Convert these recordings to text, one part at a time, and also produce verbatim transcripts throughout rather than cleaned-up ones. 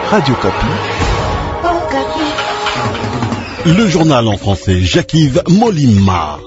Radio Kapi. Le journal en français, Jacques-Yves Molima.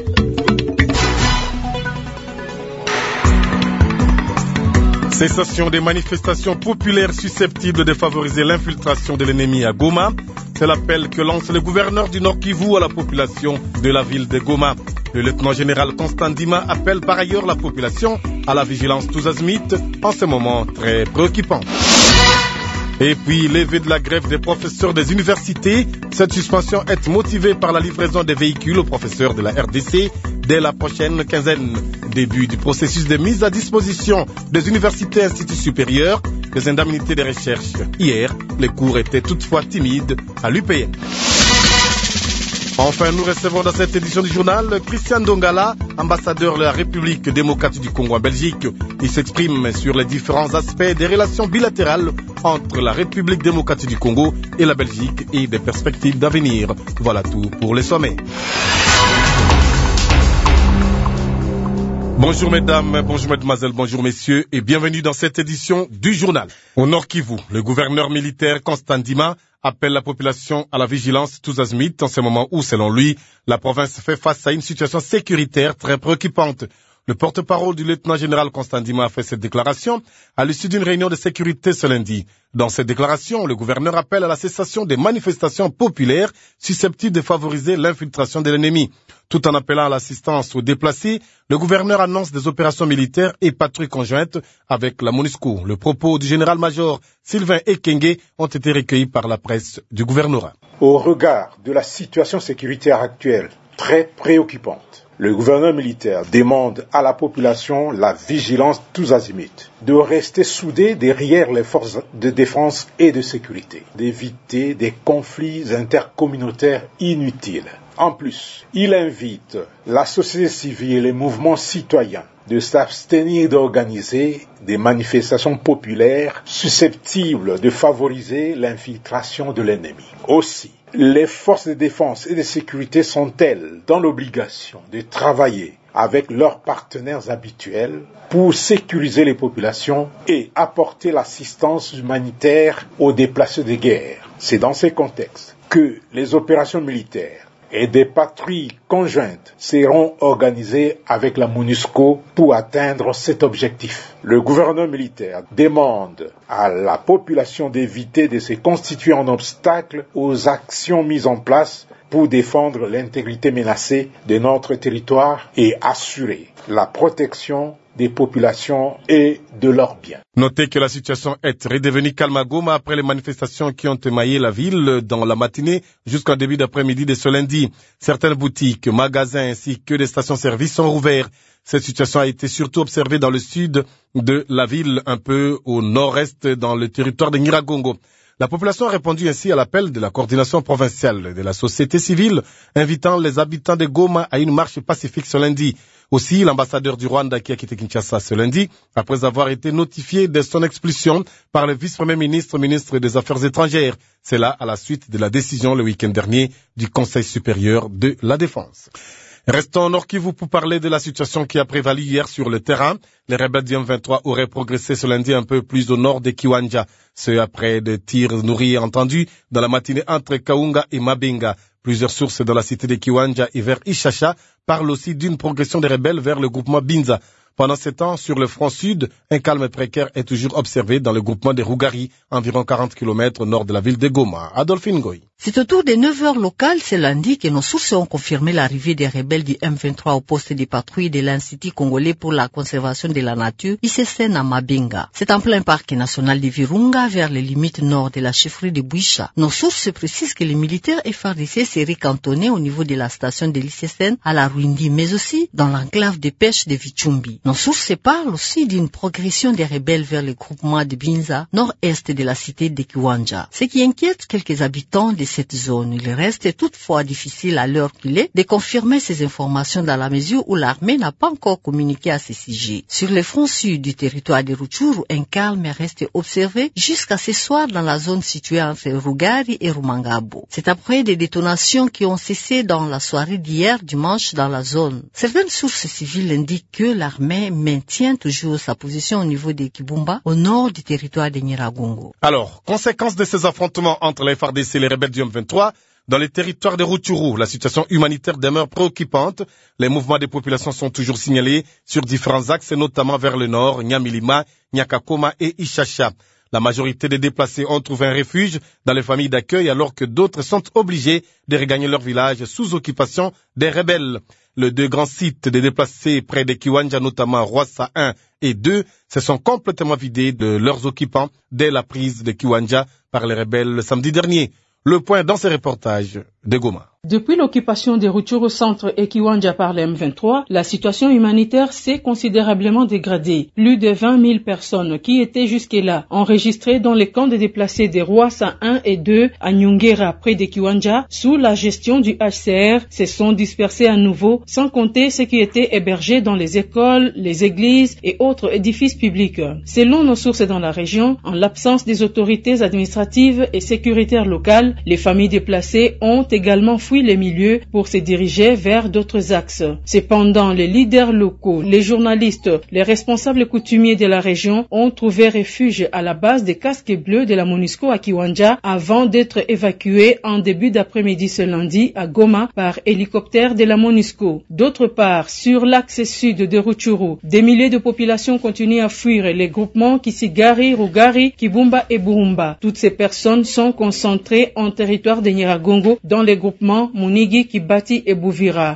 Cessation des manifestations populaires susceptibles de favoriser l'infiltration de l'ennemi à Goma. C'est l'appel que lance le gouverneur du Nord Kivu à la population de la ville de Goma. Le lieutenant-général Constant Ndima appelle par ailleurs la population à la vigilance tous azimuts en ce moment très préoccupant. Et puis, levée de la grève des professeurs des universités. Cette suspension est motivée par la livraison des véhicules aux professeurs de la R D C dès la prochaine quinzaine. Début du processus de mise à disposition des universités et instituts supérieurs des indemnités de recherche. Hier, les cours étaient toutefois timides à l'U P N. Enfin, nous recevons dans cette édition du journal Christian Dongala, ambassadeur de la République démocratique du Congo en Belgique. Il s'exprime sur les différents aspects des relations bilatérales entre la République démocratique du Congo et la Belgique et des perspectives d'avenir. Voilà tout pour les sommets. Bonjour mesdames, bonjour mesdemoiselles, bonjour messieurs et bienvenue dans cette édition du journal. Au Nord Kivu, le gouverneur militaire Constant Ndima appelle la population à la vigilance tous azimuts en ce moment où, selon lui, la province fait face à une situation sécuritaire très préoccupante. Le porte-parole du lieutenant-général Constant Ndima a fait cette déclaration à l'issue d'une réunion de sécurité ce lundi. Dans cette déclaration, le gouverneur appelle à la cessation des manifestations populaires susceptibles de favoriser l'infiltration de l'ennemi. Tout en appelant à l'assistance aux déplacés, le gouverneur annonce des opérations militaires et patrouilles conjointes avec la MONUSCO. Le propos du général-major Sylvain Ekenge ont été recueillis par la presse du gouvernorat. Au regard de la situation sécuritaire actuelle, très préoccupante, le gouverneur militaire demande à la population la vigilance tous azimuts, de rester soudés derrière les forces de défense et de sécurité, d'éviter des conflits intercommunautaires inutiles. En plus, il invite la société civile et les mouvements citoyens de s'abstenir d'organiser des manifestations populaires susceptibles de favoriser l'infiltration de l'ennemi. Aussi, les forces de défense et de sécurité sont-elles dans l'obligation de travailler avec leurs partenaires habituels pour sécuriser les populations et apporter l'assistance humanitaire aux déplacés de guerre. C'est dans ces contextes que les opérations militaires et des patrouilles conjointes seront organisées avec la MONUSCO pour atteindre cet objectif. Le gouverneur militaire demande à la population d'éviter de se constituer en obstacle aux actions mises en place pour défendre l'intégrité menacée de notre territoire et assurer la protection des populations et de leurs biens. Notez que la situation est redevenue calme à Goma après les manifestations qui ont émaillé la ville dans la matinée jusqu'en début d'après-midi de ce lundi. Certaines boutiques, magasins ainsi que des stations-service sont rouverts. Cette situation a été surtout observée dans le sud de la ville, un peu au nord-est dans le territoire de Nyiragongo. La population a répondu ainsi à l'appel de la coordination provinciale de la société civile, invitant les habitants de Goma à une marche pacifique ce lundi. Aussi, l'ambassadeur du Rwanda qui a quitté Kinshasa ce lundi, après avoir été notifié de son expulsion par le vice-premier ministre, ministre des Affaires étrangères. C'est là à la suite de la décision le week-end dernier du Conseil supérieur de la défense. Restons au Nord Kivu pour parler de la situation qui a prévalu hier sur le terrain. Les rebelles du M vingt-trois auraient progressé ce lundi un peu plus au nord de Kiwanja. Ce après des tirs nourris entendus dans la matinée entre Kaunga et Mabenga. Plusieurs sources dans la cité de Kiwanja et vers Ishasha parlent aussi d'une progression des rebelles vers le groupement Binza. Pendant ce temps, sur le front sud, un calme précaire est toujours observé dans le groupement des Rougari, environ quarante kilomètres au nord de la ville de Goma. Adolphine Goy. C'est autour des neuf heures locales ce lundi que nos sources ont confirmé l'arrivée des rebelles du M vingt-trois au poste de patrouille de l'Institut congolais pour la conservation de la nature, I C C N à Mabenga. C'est en plein parc national de Virunga, vers les limites nord de la chefferie de Bouicha. Nos sources précisent que les militaires F A R D C seraient cantonnés au niveau de la station de l'I C C N à la Ruindi, mais aussi dans l'enclave de pêche de Vichumbi. Nos sources parlent aussi d'une progression des rebelles vers le groupement de Binza, nord-est de la cité de Kiwanja. Ce qui inquiète quelques habitants de cette zone. Il reste toutefois difficile à l'heure qu'il est de confirmer ces informations dans la mesure où l'armée n'a pas encore communiqué à ce sujet. Sur le front sud du territoire de Rutshuru, un calme reste observé jusqu'à ce soir dans la zone située entre Rugari et Rumangabo. C'est après des détonations qui ont cessé dans la soirée d'hier dimanche dans la zone. Certaines sources civiles indiquent que l'armée l'armée maintient toujours sa position au niveau des Kibumba, au nord du territoire de Nyiragongo. Alors, conséquence de ces affrontements entre les F A R D C et les rebelles du M vingt-trois, dans les territoires de Rutshuru, la situation humanitaire demeure préoccupante. Les mouvements des populations sont toujours signalés sur différents axes, notamment vers le nord, Nyamilima, Nyakakoma et Ishasha. La majorité des déplacés ont trouvé un refuge dans les familles d'accueil alors que d'autres sont obligés de regagner leur village sous occupation des rebelles. Les deux grands sites des déplacés près de Kiwanja, notamment Rwassa un et deux, se sont complètement vidés de leurs occupants dès la prise de Kiwanja par les rebelles le samedi dernier. Le point dans ce reportage de Goma. Depuis l'occupation des Rutshuru Centre et Kiwanja par le M vingt-trois, la situation humanitaire s'est considérablement dégradée. Plus de vingt mille personnes qui étaient jusque-là enregistrées dans les camps de déplacés des Rwassa un et deux à Nyongera près de Kiwanja, sous la gestion du H C R, se sont dispersées à nouveau, sans compter ceux qui étaient hébergés dans les écoles, les églises et autres édifices publics. Selon nos sources dans la région, en l'absence des autorités administratives et sécuritaires locales, les familles déplacées ont également fui les milieux pour se diriger vers d'autres axes. Cependant, les leaders locaux, les journalistes, les responsables coutumiers de la région ont trouvé refuge à la base des casques bleus de la MONUSCO à Kiwanja avant d'être évacués en début d'après-midi ce lundi à Goma par hélicoptère de la MONUSCO. D'autre part, sur l'axe sud de Rutshuru, des milliers de populations continuent à fuir les groupements Kisigari, Rugari, Kibumba et Burumba. Toutes ces personnes sont concentrées en territoire de Nyiragongo dans les groupements Munigi, Kibati et Bouvira.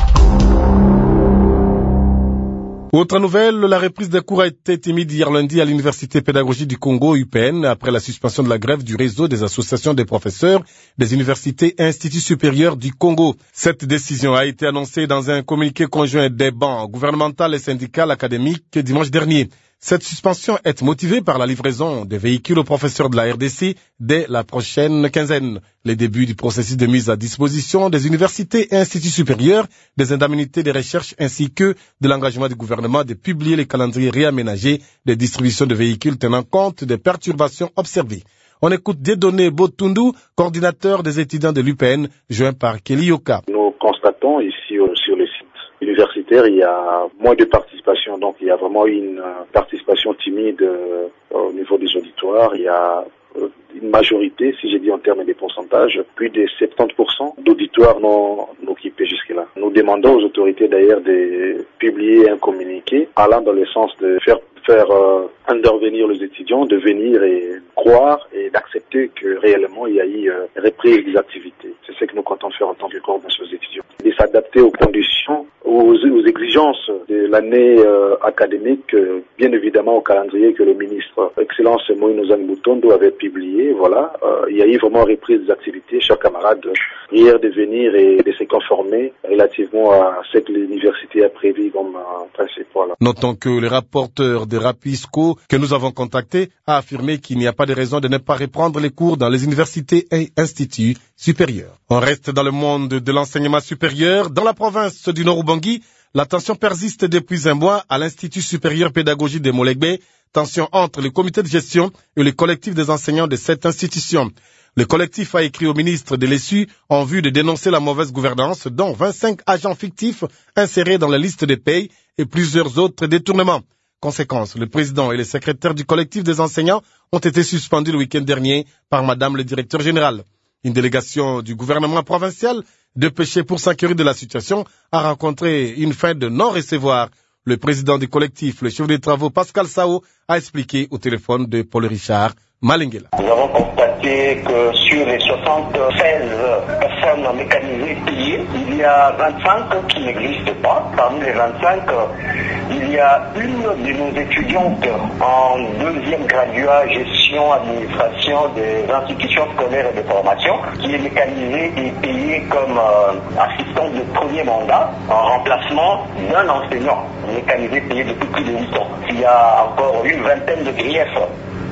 Autre nouvelle, la reprise des cours a été timide hier lundi à l'Université pédagogique du Congo, U P N, après la suspension de la grève du réseau des associations des professeurs des universités et instituts supérieurs du Congo. Cette décision a été annoncée dans un communiqué conjoint des bancs gouvernemental et syndical académique dimanche dernier. Cette suspension est motivée par la livraison des véhicules aux professeurs de la R D C dès la prochaine quinzaine. Les débuts du processus de mise à disposition des universités et instituts supérieurs, des indemnités de recherche ainsi que de l'engagement du gouvernement de publier les calendriers réaménagés des distributions de véhicules tenant compte des perturbations observées. On écoute Dieudonné Botundu, coordinateur des étudiants de l'U P N, joint par Kelly Yoka. Nous constatons ici euh, sur le site universitaire, il y a moins de participation, donc il y a vraiment une euh, participation timide euh, au niveau des auditoires. Il y a euh, une majorité, si j'ai dit en termes de pourcentage, plus de soixante-dix pour cent d'auditoires non occupés jusque-là. Nous demandons aux autorités d'ailleurs de publier un communiqué allant dans le sens de faire faire euh, intervenir les étudiants, de venir et croire et d'accepter que réellement il y a eu euh, reprise des activités. C'est ce que nous comptons faire en tant que coordination des étudiants. Et s'adapter aux conditions, aux, aux exigences de l'année euh, académique, euh, bien évidemment au calendrier que le ministre Excellence Moïse Mbutondo avait publié. Voilà, euh, il y a eu vraiment reprise des activités. Chers camarades, prière de venir et de se conformer relativement à ce que l'université a prévu comme euh, principal. Notons que le rapporteur de Rapisco que nous avons contacté a affirmé qu'il n'y a pas de raison de ne pas reprendre les cours dans les universités et instituts supérieurs. On reste dans le monde de l'enseignement supérieur. Dans la province du Nord-Ubangi, la tension persiste depuis un mois à l'Institut supérieur pédagogique de Molegbe, tension entre le comité de gestion et le collectif des enseignants de cette institution. Le collectif a écrit au ministre de l'E S U en vue de dénoncer la mauvaise gouvernance, dont vingt-cinq agents fictifs insérés dans la liste des payes et plusieurs autres détournements. Conséquence, le président et le secrétaire du collectif des enseignants ont été suspendus le week-end dernier par madame le directeur général. Une délégation du gouvernement provincial, dépêchée pour s'inquiéter de la situation, a rencontré une fin de non-recevoir. Le président du collectif, le chef des travaux Pascal Sao, a expliqué au téléphone de Paul Richard Malengela. Nous avons constaté que sur les soixante-seize personnes mécanisées payées, il y a vingt-cinq qui n'existent pas. Parmi les vingt-cinq, il y a une de nos étudiantes en deuxième graduat gestion administration des institutions scolaires et de formation qui est mécanisée et payée comme euh, assistante de premier mandat en remplacement d'un enseignant mécanisé payé depuis plus de huit ans. Il y a encore une vingtaine de griefs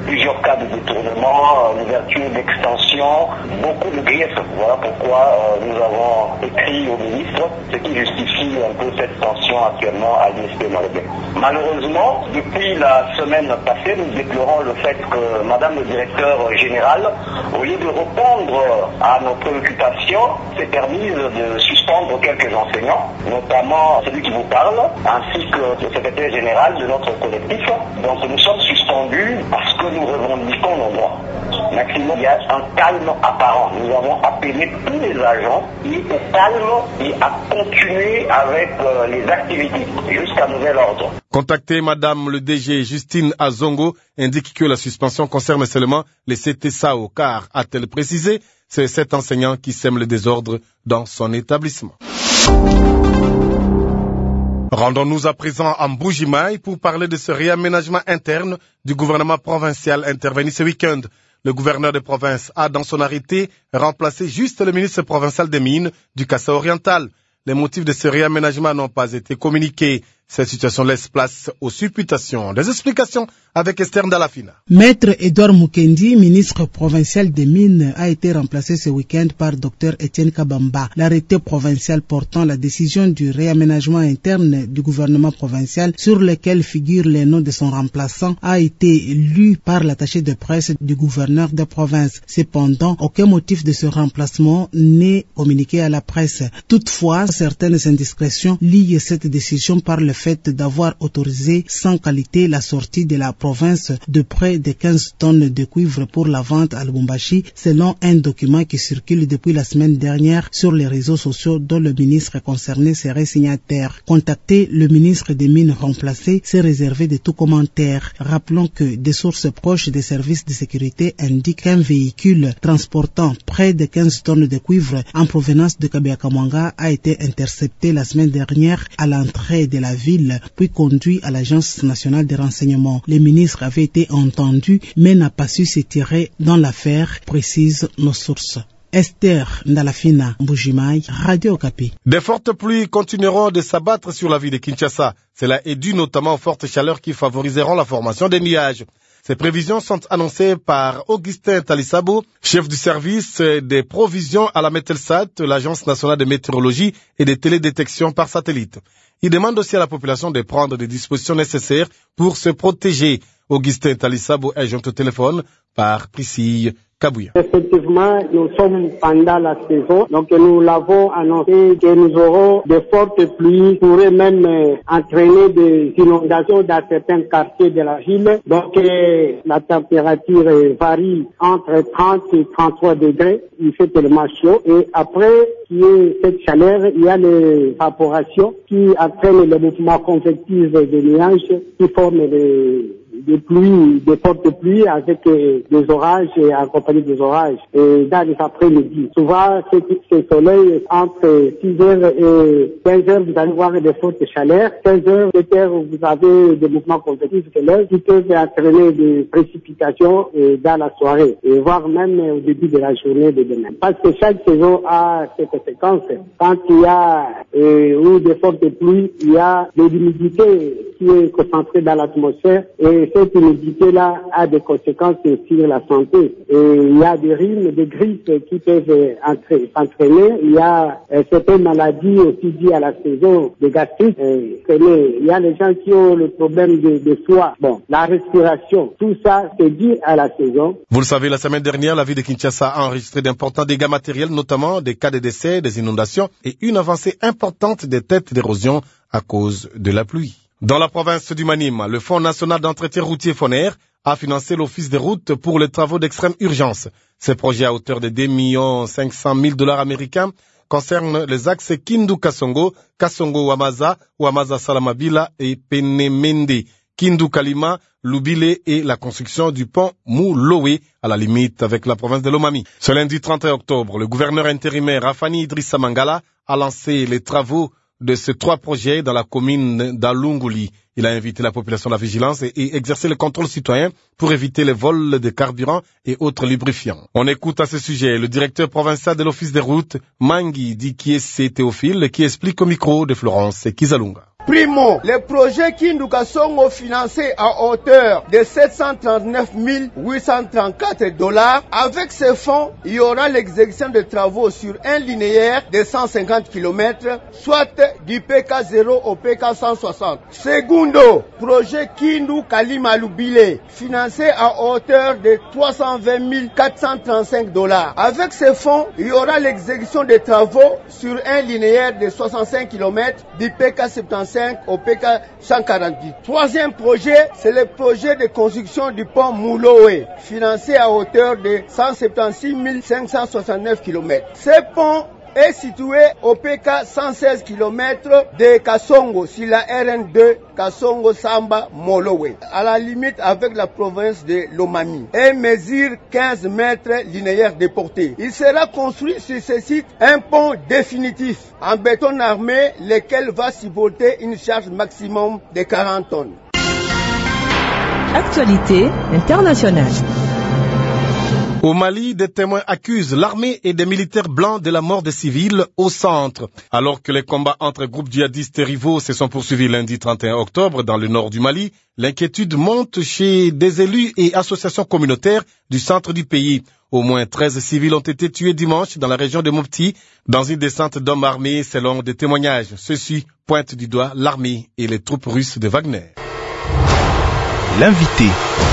plusieurs cas de détournement, l'ouverture d'extension, beaucoup de griefs. Voilà pourquoi euh, nous avons écrit au ministre, ce qui justifie un peu cette tension actuellement à l'I S P Malabé. Malheureusement, depuis la semaine passée, nous déplorons le fait que Madame le directeur général, au lieu de répondre à nos préoccupations, s'est permise de suspendre quelques enseignants, notamment celui qui vous parle, ainsi que le secrétaire général de notre collectif. Donc nous sommes suspendus parce que nous revendiquons nos droits. Maximum, il y a un calme apparent. Nous avons appelé tous les agents au calme et à continuer avec euh, les activités jusqu'à nouvel ordre. Contacté, Madame le D G Justine Azongo indique que la suspension concerne seulement les C T S A O, car, a-t-elle précisé, c'est cet enseignant qui sème le désordre dans son établissement. Rendons-nous à présent à Mbujimaï pour parler de ce réaménagement interne du gouvernement provincial intervenu ce week-end. Le gouverneur de province a, dans son arrêté, remplacé juste le ministre provincial des Mines du Kassa oriental. Les motifs de ce réaménagement n'ont pas été communiqués. Cette situation laisse place aux supputations. Des explications avec Esther Ndalafina. Maître Edouard Mukendi, ministre provincial des Mines, a été remplacé ce week-end par Dr Etienne Kabamba. L'arrêté provincial portant la décision du réaménagement interne du gouvernement provincial, sur lequel figurent les noms de son remplaçant, a été lu par l'attaché de presse du gouverneur de province. Cependant, aucun motif de ce remplacement n'est communiqué à la presse. Toutefois, certaines indiscrétions lient cette décision par le fait d'avoir autorisé sans qualité la sortie de la province de près de quinze tonnes de cuivre pour la vente à Lubumbashi, selon un document qui circule depuis la semaine dernière sur les réseaux sociaux dont le ministre concerné serait signataire. Contacté, le ministre des Mines remplacé s'est réservé de tout commentaire. Rappelons que des sources proches des services de sécurité indiquent qu'un véhicule transportant près de quinze tonnes de cuivre en provenance de Kabiakamwanga a été intercepté la semaine dernière à l'entrée de la ville, puis conduit à l'Agence nationale de renseignement. Le ministre avait été entendu, mais n'a pas su se tirer dans l'affaire, précisent nos sources. Esther Ndalafina, Mbujimaï, Radio Okapi. Des fortes pluies continueront de s'abattre sur la ville de Kinshasa. Cela est dû notamment aux fortes chaleurs qui favoriseront la formation des nuages. Ces prévisions sont annoncées par Augustin Talisabo, chef du service des provisions à la Metelsat, l'Agence nationale de météorologie et de télédétection par satellite. Il demande aussi à la population de prendre des dispositions nécessaires pour se protéger. Augustin Talisabo est joint au téléphone par Priscille Kabouya. Effectivement, nous sommes pendant la saison, donc nous l'avons annoncé que nous aurons de fortes pluies, pourraient même euh, entraîner des inondations dans certains quartiers de la ville. Donc euh, la température euh, varie entre trente et trente-trois degrés, il fait tellement chaud. Et après qu'il y ait cette chaleur, il y a l'évaporation qui entraîne le mouvement convectif des nuages qui forment les des pluies, des fortes pluies avec euh, des orages et accompagnés des orages et dans les après-midi. Souvent, ce, ce soleil, entre six heures et quinze heures, vous allez voir des fortes chaleurs. quinze heures, sept heures, vous avez des mouvements convectifs de l'air qui peuvent entraîner des précipitations euh, dans la soirée et voire même au début de la journée de demain. Parce que chaque saison a ses conséquences. Quand il y a euh, ou des fortes pluies, il y a de l'humidité qui est concentrée dans l'atmosphère et cette humidité-là a des conséquences sur la santé. Et il y a des rhumes, des grippes qui peuvent s'entraîner. Il y a euh, certaines maladies aussi dues à la saison de gastrite. Euh, il y a les gens qui ont le problème de, de foie. Bon, la respiration, tout ça, c'est dû à la saison. Vous le savez, la semaine dernière, la ville de Kinshasa a enregistré d'importants dégâts matériels, notamment des cas de décès, des inondations et une avancée importante des têtes d'érosion à cause de la pluie. Dans la province du Maniema, le Fonds national d'entretien routier FONER a financé l'office des routes pour les travaux d'extrême urgence. Ces projets à hauteur de deux millions cinq cent mille dollars américains concernent les axes Kindu-Kasongo, Kasongo-Wamaza, Wamaza-Salamabila et Penemende, Kindu-Kalima, Lubile et la construction du pont Moulowe à la limite avec la province de Lomami. Ce lundi trente et un octobre, le gouverneur intérimaire Rafani Idrissa Mangala a lancé les travaux de ces trois projets dans la commune d'Alunguli. Il a invité la population à la vigilance et, et exercer le contrôle citoyen pour éviter les vols de carburant et autres lubrifiants. On écoute à ce sujet le directeur provincial de l'office des routes, Mangi Dikiese Théophile, qui explique au micro de Florence Kizalunga. Primo, le projet Kinduka Songo financé à hauteur de sept cent trente-neuf mille huit cent trente-quatre dollars. Avec ces fonds, il y aura l'exécution de travaux sur un linéaire de cent cinquante kilomètres, soit du P K zéro au P K cent soixante. Segundo, projet Kindu Kalimalubile, financé à hauteur de trois cent vingt mille quatre cent trente-cinq dollars. Avec ces fonds, il y aura l'exécution de travaux sur un linéaire de soixante-cinq kilomètres du P K soixante-quinze au P K cent quarante-huit. Troisième projet, c'est le projet de construction du pont Mouloé, financé à hauteur de cent soixante-seize mille cinq cent soixante-neuf kilomètres. Ce pont est situé au P K cent seize kilomètres de Kasongo, sur la R N deux Kasongo Samba Molowe, à la limite avec la province de Lomami, et mesure quinze mètres linéaires de portée. Il sera construit sur ce site un pont définitif en béton armé, lequel va supporter une charge maximum de quarante tonnes. Actualité internationale. Au Mali, des témoins accusent l'armée et des militaires blancs de la mort des civils au centre. Alors que les combats entre groupes djihadistes rivaux se sont poursuivis lundi trente et un octobre dans le nord du Mali, l'inquiétude monte chez des élus et associations communautaires du centre du pays. Au moins treize civils ont été tués dimanche dans la région de Mopti, dans une descente d'hommes armés selon des témoignages. Ceux-ci pointent du doigt l'armée et les troupes russes de Wagner. L'invité.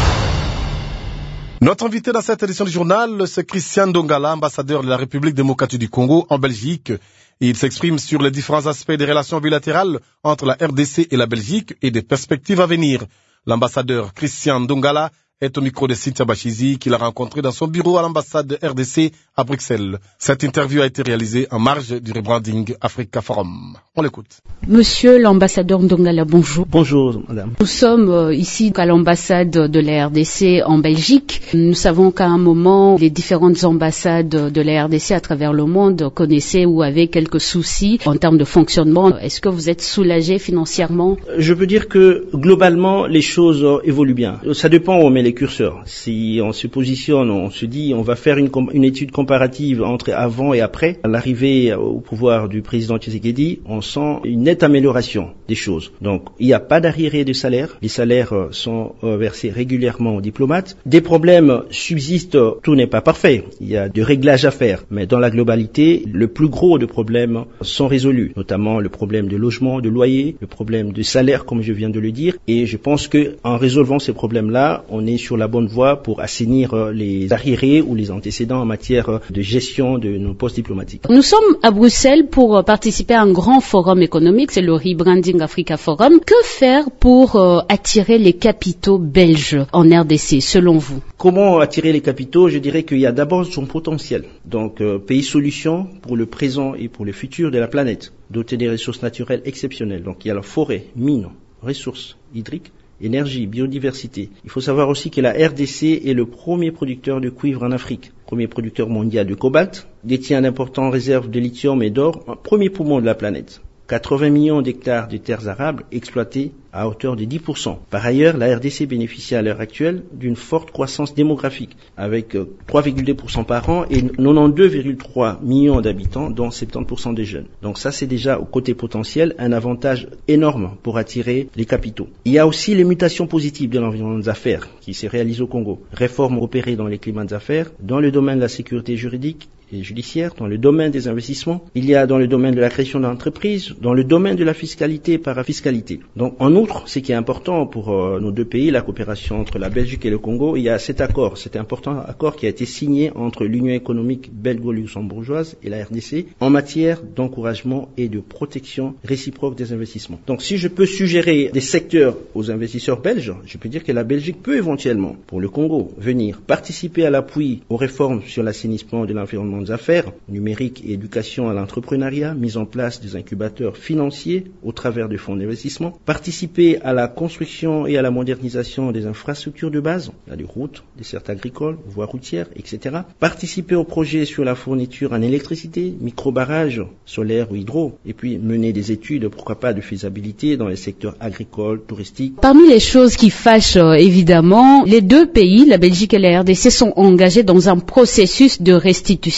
Notre invité dans cette édition du journal, c'est Christian Ndongala, ambassadeur de la République démocratique du Congo en Belgique. Il s'exprime sur les différents aspects des relations bilatérales entre la R D C et la Belgique et des perspectives à venir. L'ambassadeur Christian Ndongala est au micro de Cynthia Bachizi, qu'il a rencontré dans son bureau à l'ambassade de R D C à Bruxelles. Cette interview a été réalisée en marge du rebranding Africa Forum. On l'écoute. Monsieur l'ambassadeur Ndongala, bonjour. Bonjour, madame. Nous sommes euh, ici à l'ambassade de la R D C en Belgique. Nous savons qu'à un moment, les différentes ambassades de la R D C à travers le monde connaissaient ou avaient quelques soucis en termes de fonctionnement. Est-ce que vous êtes soulagé financièrement? Je peux dire que globalement, les choses évoluent bien. Ça dépend où on met les curseurs. Si on se positionne, on se dit, on va faire une, une étude comparative entre avant et après l'arrivée au pouvoir du président Tshisekedi, on sent une nette amélioration des choses. Donc, il n'y a pas d'arriéré de salaire. Les salaires sont versés régulièrement aux diplomates. Des problèmes subsistent. Tout n'est pas parfait. Il y a des réglages à faire. Mais dans la globalité, le plus gros de problèmes sont résolus. Notamment le problème de logement, de loyer, le problème de salaire, comme je viens de le dire. Et je pense que en résolvant ces problèmes-là, on est sur la bonne voie pour assainir les arriérés ou les antécédents en matière de gestion de nos postes diplomatiques. Nous sommes à Bruxelles pour participer à un grand forum économique, c'est le Rebranding Africa Forum. Que faire pour euh, attirer les capitaux belges en R D C, selon vous? Comment attirer les capitaux? Je dirais qu'il y a d'abord son potentiel. Donc, euh, pays solution pour le présent et pour le futur de la planète, doté des ressources naturelles exceptionnelles. Donc, il y a la forêt, mines, ressources hydriques, énergie, biodiversité. Il faut savoir aussi que la R D C est le premier producteur de cuivre en Afrique, premier producteur mondial de cobalt, détient d'importantes réserves de lithium et d'or, un premier poumon de la planète. quatre-vingts millions d'hectares de terres arables exploités à hauteur de dix pour cent. Par ailleurs, la R D C bénéficie à l'heure actuelle d'une forte croissance démographique, avec trois virgule deux pour cent par an et quatre-vingt-douze virgule trois millions d'habitants, dont soixante-dix pour cent des jeunes. Donc ça, c'est déjà, au côté potentiel, un avantage énorme pour attirer les capitaux. Il y a aussi les mutations positives de l'environnement des affaires qui se réalisent au Congo. Réformes opérées dans les climats des affaires, dans le domaine de la sécurité juridique et judiciaire, dans le domaine des investissements, il y a dans le domaine de la création d'entreprises, dans le domaine de la fiscalité et parafiscalité. Donc en outre, ce qui est important pour euh, nos deux pays, la coopération entre la Belgique et le Congo, il y a cet accord, cet important accord qui a été signé entre l'Union économique belgo-luxembourgeoise et la R D C en matière d'encouragement et de protection réciproque des investissements. Donc si je peux suggérer des secteurs aux investisseurs belges, je peux dire que la Belgique peut éventuellement, pour le Congo, venir participer à l'appui aux réformes sur l'assainissement de l'environnement des affaires, numérique et éducation à l'entrepreneuriat, mise en place des incubateurs financiers au travers de fonds d'investissement, participer à la construction et à la modernisation des infrastructures de base, des routes, des certes agricoles, voies routières, et cetera. Participer aux projets sur la fourniture en électricité, micro-barrages, solaires ou hydro, et puis mener des études, pourquoi pas, de faisabilité dans les secteurs agricoles, touristiques. Parmi les choses qui fâchent, euh, évidemment, les deux pays, la Belgique et la R D C, sont engagés dans un processus de restitution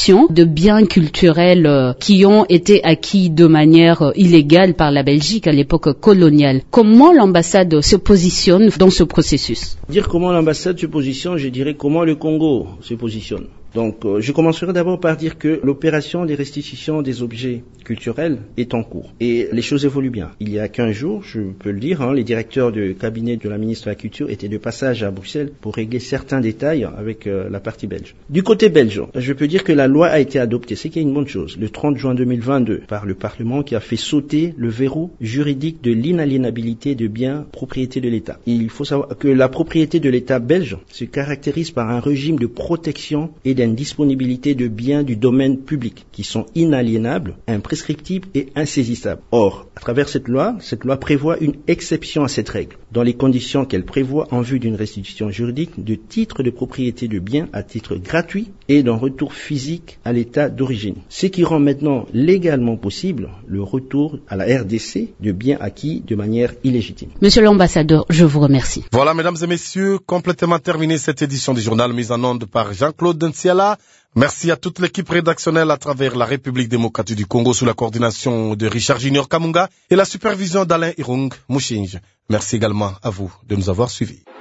restitution de biens culturels euh, qui ont été acquis de manière euh, illégale par la Belgique à l'époque coloniale. Comment l'ambassade se positionne dans ce processus? Dire comment l'ambassade se positionne, je dirais comment le Congo se positionne. Donc, euh, je commencerai d'abord par dire que l'opération des restitutions des objets culturels est en cours. Et les choses évoluent bien. Il y a quinze jours, je peux le dire, hein, les directeurs du cabinet de la ministre de la Culture étaient de passage à Bruxelles pour régler certains détails avec euh, la partie belge. Du côté belge, je peux dire que la loi a été adoptée, c'est qu'il y a une bonne chose, le trente juin deux mille vingt-deux, par le Parlement qui a fait sauter le verrou juridique de l'inaliénabilité de biens propriété de l'État. Il faut savoir que la propriété de l'État belge se caractérise par un régime de protection et d'indisponibilité de biens du domaine public qui sont inaliénables, imprescriptibles et insaisissables. Or, à travers cette loi, cette loi prévoit une exception à cette règle, dans les conditions qu'elle prévoit en vue d'une restitution juridique de titres de propriété de biens à titre gratuit et d'un retour physique à l'état d'origine. Ce qui rend maintenant légalement possible le retour à la R D C de biens acquis de manière illégitime. Monsieur l'ambassadeur, je vous remercie. Voilà, mesdames et messieurs, complètement terminé cette édition du journal mise en onde par Jean-Claude Nsiala. Merci à toute l'équipe rédactionnelle à travers la République démocratique du Congo sous la coordination de Richard Junior Kamunga et la supervision d'Alain Irung Mouchinge. Merci également à vous de nous avoir suivis.